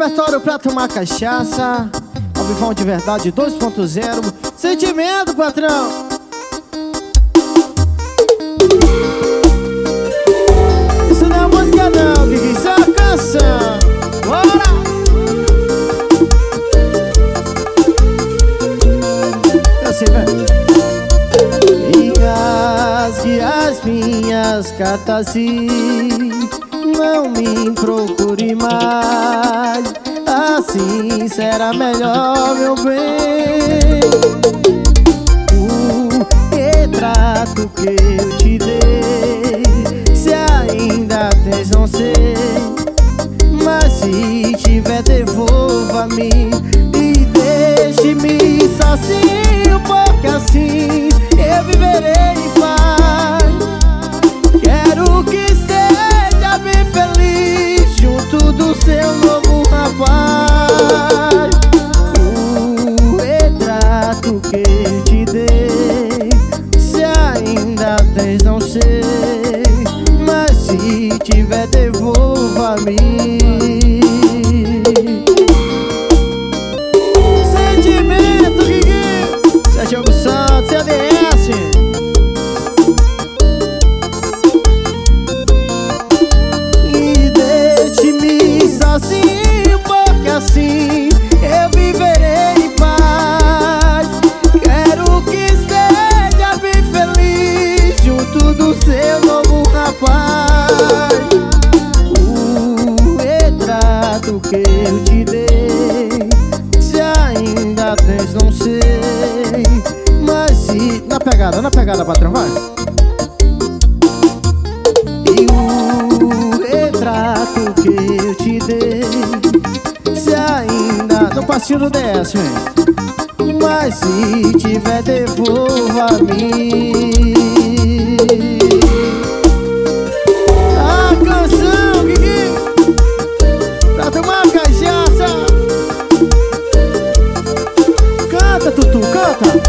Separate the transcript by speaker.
Speaker 1: repertório pra tomar cachaça. Ao vivão de verdade 2.0. Sentimento, patrão. Isso não é música não, Gui, isso é uma canção. Bora! Eu sei, velho. E rasgue as minhas cartas e não me procure mais. Assim será melhor, meu bem. O retrato que eu te dei, se ainda tens, não sei. Mas se tiver, devolva-me e deixe-me sozinho, porque assim eu viverei em paz. Quero que seja bem feliz junto do seu novo rapaz. O retrato que eu te dei, se ainda tens, não sei. Mas se tiver, devolva-me. Sentimento, Gui, Sérgio Santos, CDS. E deixe-me sozinho, porque assim eu viverei em paz. Quero que seja bem feliz junto do seu novo rapaz. O retrato que eu te dei, se ainda tens, não sei. Mas se... Na pegada, patrão, vai. E o retrato que eu te dei, se ainda... No passinho do DS, hein? Mas se tiver, devolva-me. A canção, Gui, pra tomar cachaça. Canta, Tutu, canta.